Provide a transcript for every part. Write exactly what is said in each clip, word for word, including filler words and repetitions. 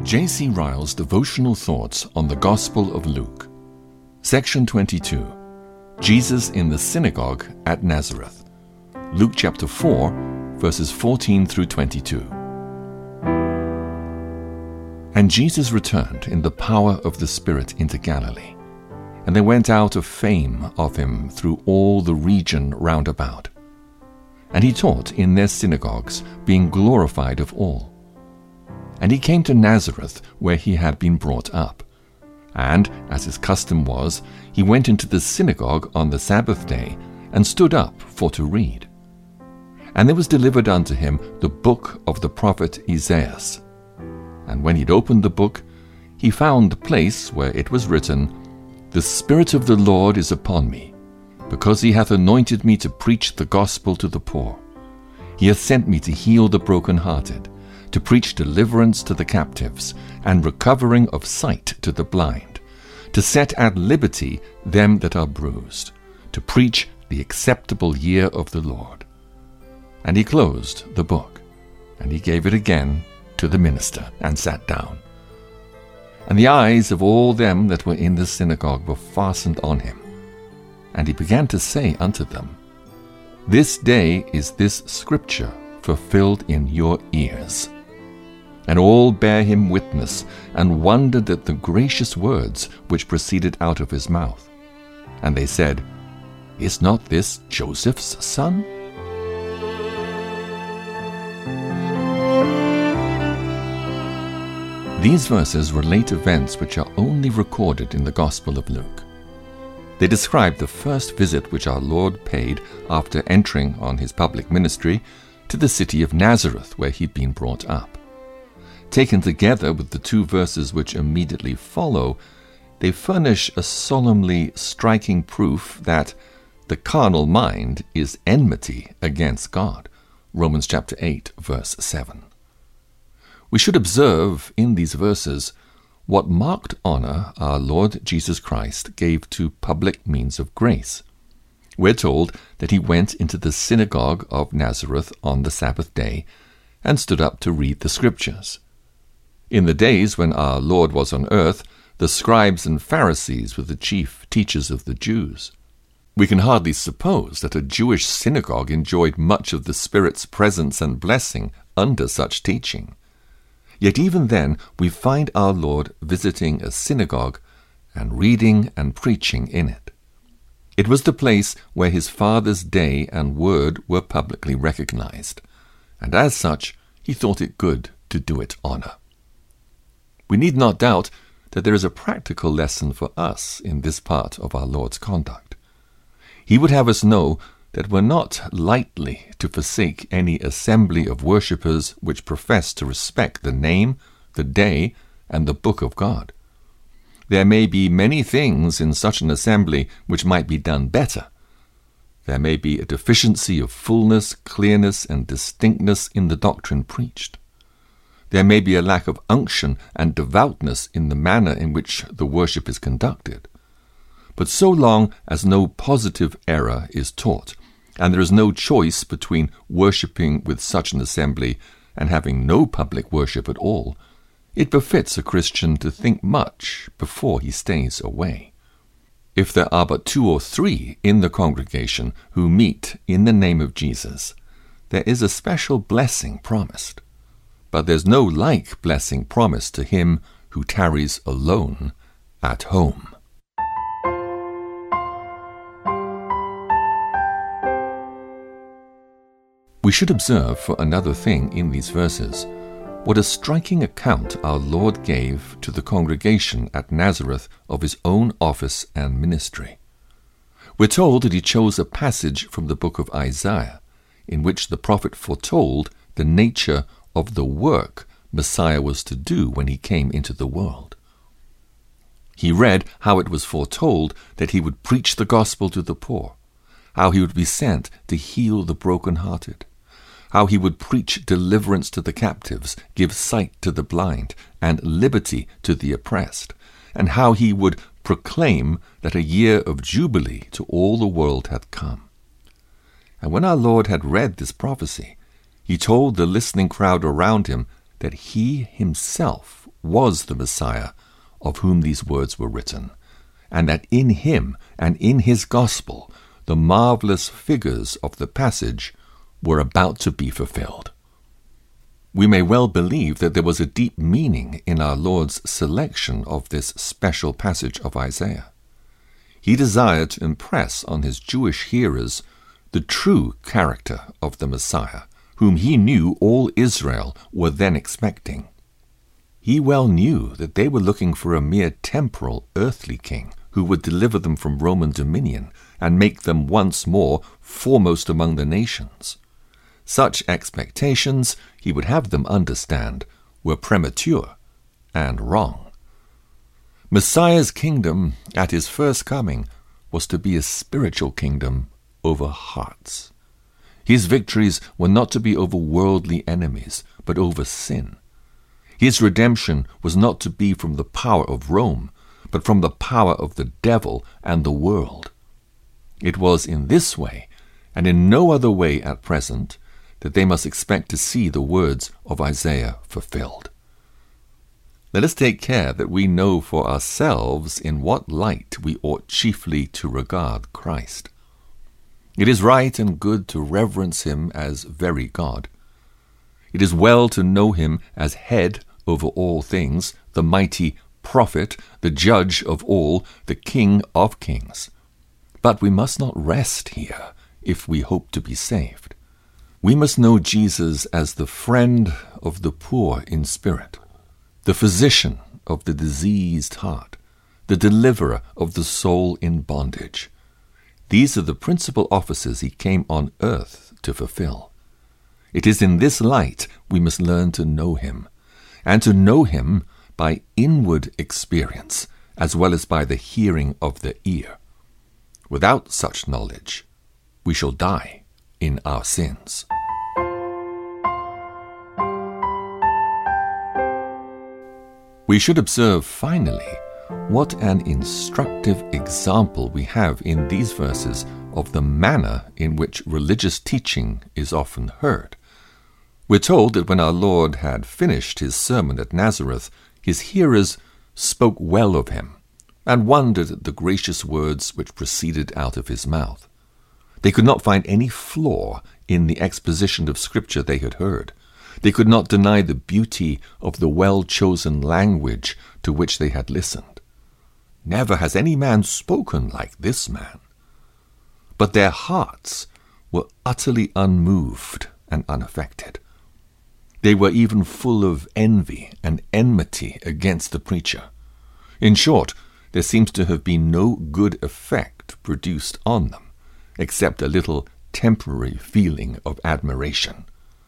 J C Ryle's Devotional Thoughts on the Gospel of Luke. Section twenty-two. Jesus in the Synagogue at Nazareth. Luke chapter four, verses fourteen through twenty-two. And Jesus returned in the power of the Spirit into Galilee, and there went out a fame of him through all the region round about. And he taught in their synagogues, being glorified of all. And he came to Nazareth, where he had been brought up. And, as his custom was, he went into the synagogue on the Sabbath day, and stood up for to read. And there was delivered unto him the book of the prophet Isaiah. And when he had opened the book, he found the place where it was written, The Spirit of the Lord is upon me, because he hath anointed me to preach the gospel to the poor. He hath sent me to heal the brokenhearted, to preach deliverance to the captives, and recovering of sight to the blind, to set at liberty them that are bruised, to preach the acceptable year of the Lord. And he closed the book, and he gave it again to the minister, and sat down. And the eyes of all them that were in the synagogue were fastened on him. And he began to say unto them, This day is this scripture fulfilled in your ears. And all bare him witness, and wondered at the gracious words which proceeded out of his mouth. And they said, Is not this Joseph's son? These verses relate events which are only recorded in the Gospel of Luke. They describe the first visit which our Lord paid after entering on his public ministry to the city of Nazareth, where he'd been brought up. Taken together with the two verses which immediately follow, they furnish a solemnly striking proof that the carnal mind is enmity against God. Romans chapter eight, verse seven. We should observe in these verses what marked honor our Lord Jesus Christ gave to public means of grace. We're told that he went into the synagogue of Nazareth on the Sabbath day and stood up to read the scriptures. In the days when our Lord was on earth, the scribes and Pharisees were the chief teachers of the Jews. We can hardly suppose that a Jewish synagogue enjoyed much of the Spirit's presence and blessing under such teaching. Yet even then we find our Lord visiting a synagogue and reading and preaching in it. It was the place where his Father's day and word were publicly recognized, and as such he thought it good to do it honor. We need not doubt that there is a practical lesson for us in this part of our Lord's conduct. He would have us know that we're not lightly to forsake any assembly of worshippers which profess to respect the name, the day, and the book of God. There may be many things in such an assembly which might be done better. There may be a deficiency of fullness, clearness, and distinctness in the doctrine preached. There may be a lack of unction and devoutness in the manner in which the worship is conducted. But so long as no positive error is taught, and there is no choice between worshipping with such an assembly and having no public worship at all, it befits a Christian to think much before he stays away. If there are but two or three in the congregation who meet in the name of Jesus, there is a special blessing promised. But there's no like blessing promised to him who tarries alone at home. We should observe for another thing in these verses what a striking account our Lord gave to the congregation at Nazareth of his own office and ministry. We're told that he chose a passage from the book of Isaiah, in which the prophet foretold the nature of the work Messiah was to do when he came into the world. He read how it was foretold that he would preach the gospel to the poor, how he would be sent to heal the brokenhearted, how he would preach deliverance to the captives, give sight to the blind, and liberty to the oppressed, and how he would proclaim that a year of jubilee to all the world had come. And when our Lord had read this prophecy, he told the listening crowd around him that he himself was the Messiah of whom these words were written, and that in him and in his gospel the marvelous figures of the passage were about to be fulfilled. We may well believe that there was a deep meaning in our Lord's selection of this special passage of Isaiah. He desired to impress on his Jewish hearers the true character of the Messiah, whom he knew all Israel were then expecting. He well knew that they were looking for a mere temporal, earthly king who would deliver them from Roman dominion and make them once more foremost among the nations. Such expectations, he would have them understand, were premature and wrong. Messiah's kingdom at his first coming was to be a spiritual kingdom over hearts. His victories were not to be over worldly enemies, but over sin. His redemption was not to be from the power of Rome, but from the power of the devil and the world. It was in this way, and in no other way at present, that they must expect to see the words of Isaiah fulfilled. Let us take care that we know for ourselves in what light we ought chiefly to regard Christ. It is right and good to reverence him as very God. It is well to know him as head over all things, the mighty prophet, the judge of all, the King of kings. But we must not rest here if we hope to be saved. We must know Jesus as the friend of the poor in spirit, the physician of the diseased heart, the deliverer of the soul in bondage. These are the principal offices he came on earth to fulfill. It is in this light we must learn to know him, and to know him by inward experience as well as by the hearing of the ear. Without such knowledge, we shall die in our sins. We should observe, finally, what an instructive example we have in these verses of the manner in which religious teaching is often heard. We're told that when our Lord had finished his sermon at Nazareth, his hearers spoke well of him, and wondered at the gracious words which proceeded out of his mouth. They could not find any flaw in the exposition of Scripture they had heard. They could not deny the beauty of the well-chosen language to which they had listened. Never has any man spoken like this man. But their hearts were utterly unmoved and unaffected. They were even full of envy and enmity against the preacher. In short, there seems to have been no good effect produced on them, except a little temporary feeling of admiration.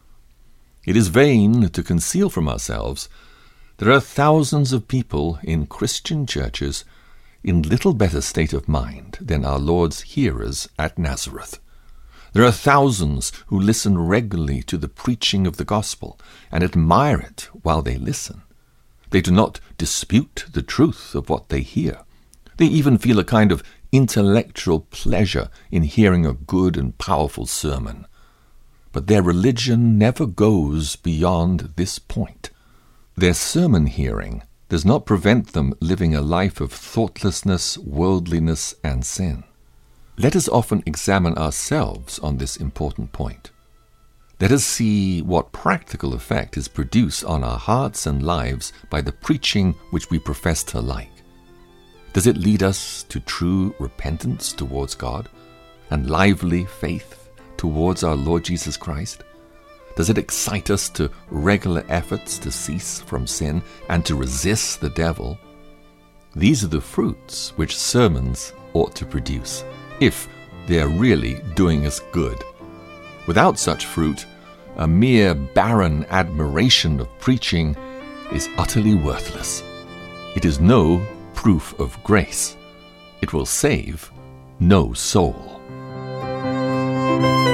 It is vain to conceal from ourselves there are thousands of people in Christian churches in little better state of mind than our Lord's hearers at Nazareth. There are thousands who listen regularly to the preaching of the gospel and admire it while they listen. They do not dispute the truth of what they hear. They even feel a kind of intellectual pleasure in hearing a good and powerful sermon. But their religion never goes beyond this point. Their sermon hearing does not prevent them living a life of thoughtlessness, worldliness, and sin. Let us often examine ourselves on this important point. Let us see what practical effect is produced on our hearts and lives by the preaching which we profess to like. Does it lead us to true repentance towards God and lively faith towards our Lord Jesus Christ? Does it excite us to regular efforts to cease from sin and to resist the devil? These are the fruits which sermons ought to produce, if they are really doing us good. Without such fruit, a mere barren admiration of preaching is utterly worthless. It is no proof of grace. It will save no soul.